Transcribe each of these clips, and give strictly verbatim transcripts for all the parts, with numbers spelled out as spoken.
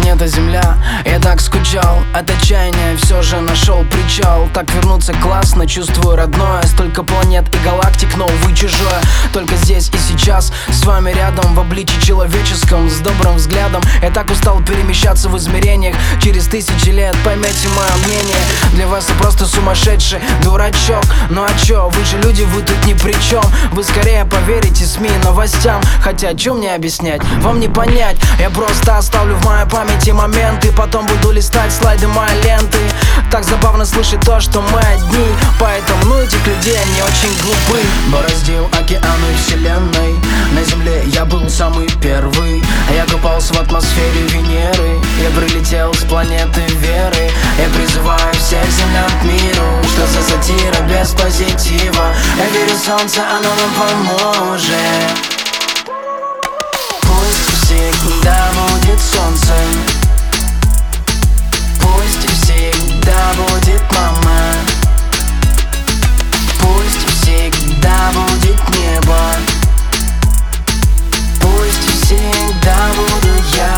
планета Земля. Я так скучал от отчаяния, все же нашел причал. Так вернуться классно, чувствую родное. Столько планет и галактик, но увы чужое. Только здесь и сейчас, с вами рядом, в обличии человеческом, с добрым взглядом. Я так устал перемещаться в измерениях. Через тысячи лет поймете мое мнение. Для вас я просто сумасшедший дурачок. Ну а чё, вы же люди, вы тут ни при чем. Вы скорее поверите СМИ и новостям. Хотя чё мне объяснять, вам не понять. Я просто оставлю в моей памяти моменты, потом буду листать слайды моей ленты. Так забавно слышать то, что мы одни. Поэтому, ну этих людей, они очень глупы. Бороздил океаны вселенной. На Земле я был самый первый. Я купался в атмосфере Венеры. Я прилетел с планеты Веры. Я призываю всех землян к миру. Что за сатира без позитива? Я верю в солнце, оно нам поможет. Пусть всегда будет солнце. Пусть всегда будет мама. Пусть всегда будет небо. Пусть всегда буду я.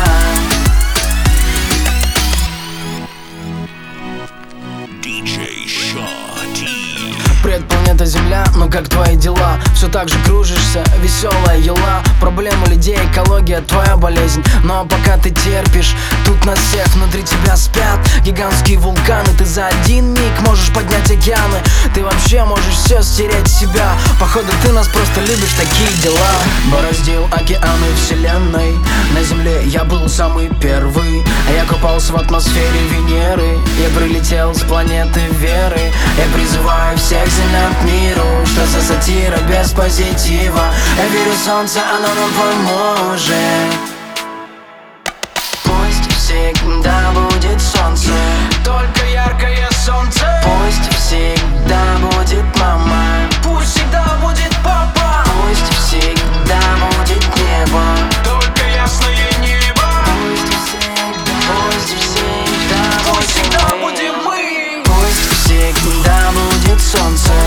диджей Шоти. Привет, планета Земля, ну как твои дела? Все так же кружишься, веселая ела. Проблемы людей, экология, твоя болезнь. Но пока ты терпишь, тут нас всех внутри тебя спят гигантские вулканы. Ты за один миг можешь поднять океаны. Ты вообще можешь все стереть с себя. Походу ты нас просто любишь, такие дела. Бороздил океаны вселенной. На Земле я был самый первый. А я купался в атмосфере Венеры. Я прилетел с планеты Веры. Я призываю всех землян к миру. Что за сатира без позитива? Я верю в солнце, оно нам поможет. Пусть всегда будет солнце. Только яркое солнце. Пусть всегда будет мама. Пусть всегда будет папа. Пусть всегда будет небо. Только ясное небо. Пусть всегда, пусть всегда, пусть всегда будем мы. Пусть всегда будет солнце.